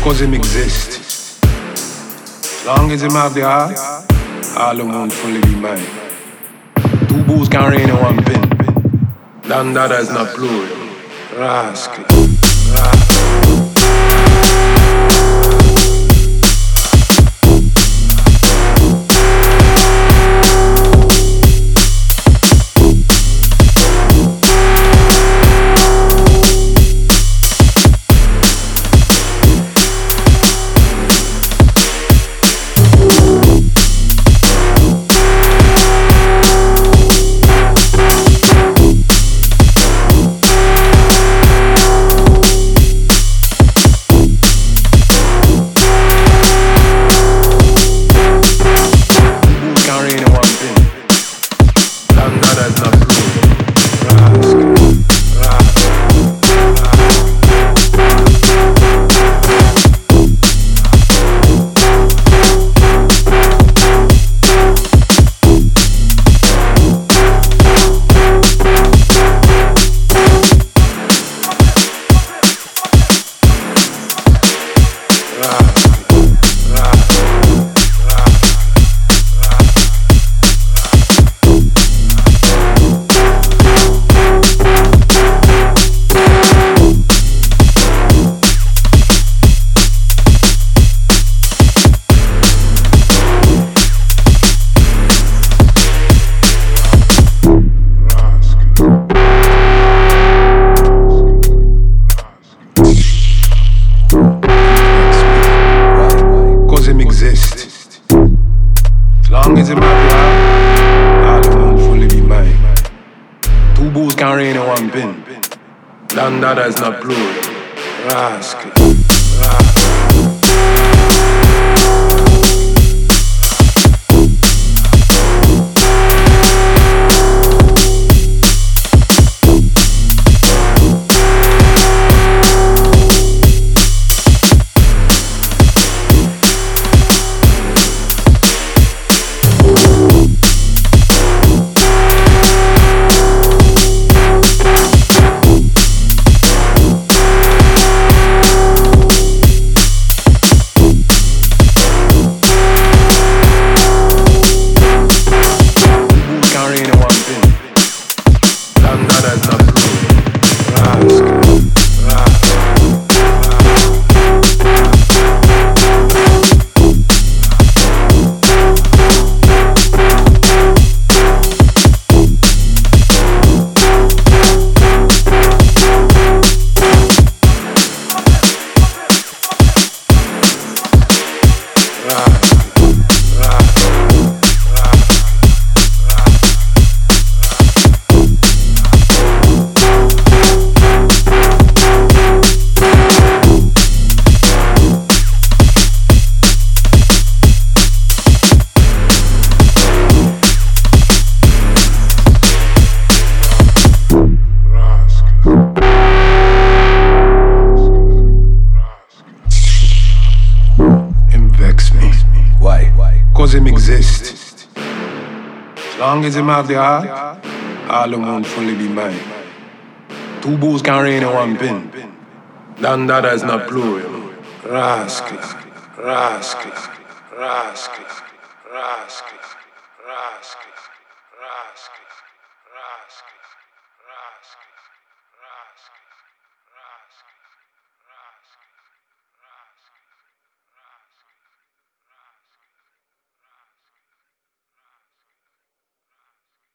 Cause him exist. As long as him have the heart, all the moon fully be mine. Two bulls can rain in one pin. Dandada is not plural. Rascal. Long as him have the all the moon fully be mine. Two bulls can rain in one pin. Dandada is not plural. Rascal. Cause him exist. As long as him have the heart, all the moon fully be mine. Two bulls can rain in one pin. Dandada is not plural. Rascal, rascal, rascal, rascal, rascal, rascal, rascal, rascal, rascal.